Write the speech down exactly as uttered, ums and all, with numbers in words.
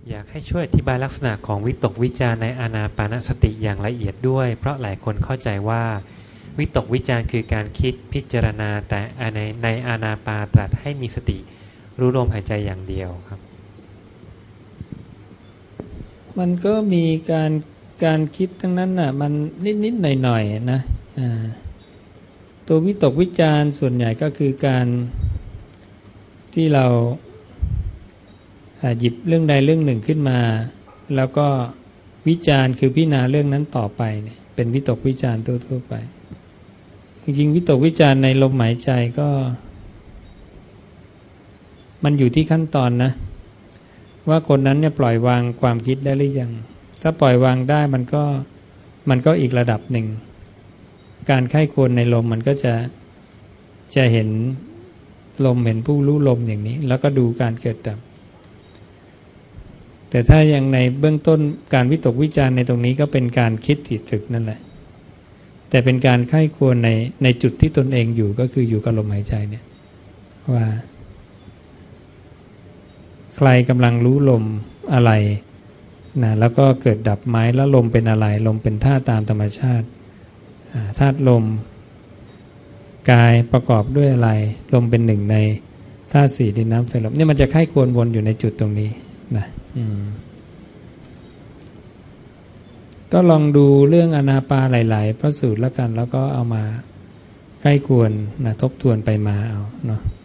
อยากให้ช่วยอธิบายลักษณะของวิตกวิจารในอานาปานสติอย่างละเอียดด้วยเพราะหลายคนเข้าใจว่าวิตกวิจารคือการคิดพิจารณาแต่ในในอานาปาตรัสให้มีสติรู้ลมหายใจอย่างเดียวครับมันก็มีการการคิดทั้งนั้นน่ะมันนิดๆหน่อยๆนะตัววิตกวิจารส่วนใหญ่ก็คือการที่เราหยิบเรื่องใดเรื่องหนึ่งขึ้นมาแล้วก็วิจารคือพิจารณาเรื่องนั้นต่อไปเนี่ยเป็นวิตกวิจารทั่วๆไปจริงๆวิตกวิจารในลมหายใจก็มันอยู่ที่ขั้นตอนนะว่าคนนั้นเนี่ยปล่อยวางความคิดได้หรือยังถ้าปล่อยวางได้มันก็มันก็อีกระดับหนึ่งการไข้ควรในลมมันก็จะจะเห็นลมเห็นผู้รู้ลมอย่างนี้แล้วก็ดูการเกิดดับแต่ถ้ายังในเบื้องต้นการวิตกวิจารในตรงนี้ก็เป็นการคิดติดตรึกนั่นแหละแต่เป็นการไข้ควรในในจุดที่ตนเองอยู่ก็คืออยู่กับลมหายใจเนี่ยว่าใครกำลังรู้ลมอะไรนะแล้วก็เกิดดับไหมแล้วลมเป็นอะไรลมเป็นธาตุตามธรรมชาติธาตุลมกายประกอบด้วยอะไรลมเป็นหนึ่งในธาตุสี่ดินน้ำไฟลมนี่มันจะไข้ควรวนอยู่ในจุดตรงนี้นะก็ลองดูเรื่องอานาปาหลายๆพระสูตรแล้วกันแล้วก็เอามาไข้ควรนะทบทวนไปมาเอาเนาะ